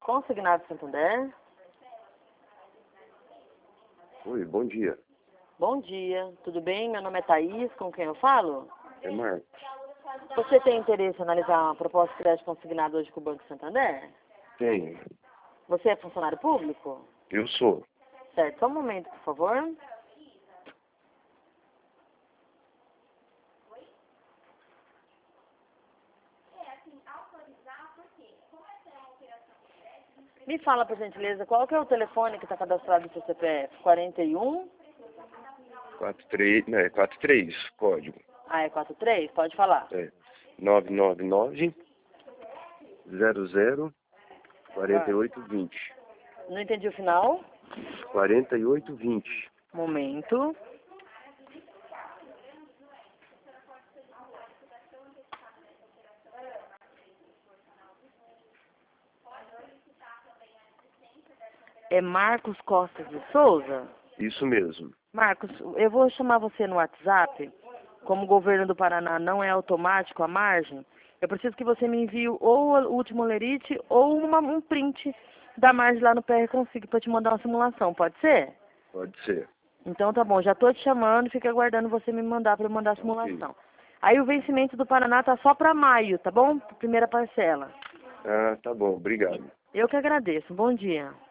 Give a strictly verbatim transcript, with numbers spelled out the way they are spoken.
Consignado Santander. Oi, bom dia. Bom dia, tudo bem? Meu nome é Thaís, com quem eu falo? É Marcos. Você tem interesse em analisar uma proposta de crédito consignado hoje com o Banco Santander? Tenho. Você é funcionário público? Eu sou. Certo, só um momento, por favor. Me fala, por gentileza, qual que é o telefone que está cadastrado no seu C P F? quarenta e um? quatro três, não, é quatro três, código. Ah, é quarenta e três? Pode falar. É. nove nove nove, zero zero, quarenta e oito vinte. Não entendi o final. quarenta e oito vinte. Momento. É Marcos Costa de Souza? Isso mesmo. Marcos, eu vou chamar você no WhatsApp. Como o governo do Paraná não é automático a margem, eu preciso que você me envie ou o último lerite ou uma, um print da margem lá no P R Consig para te mandar uma simulação, pode ser? Pode ser. Então tá bom, já estou te chamando, fica aguardando você me mandar para eu mandar a simulação. Ok. Aí o vencimento do Paraná tá só para maio, tá bom? Primeira parcela. Ah, tá bom, obrigado. Eu que agradeço, bom dia.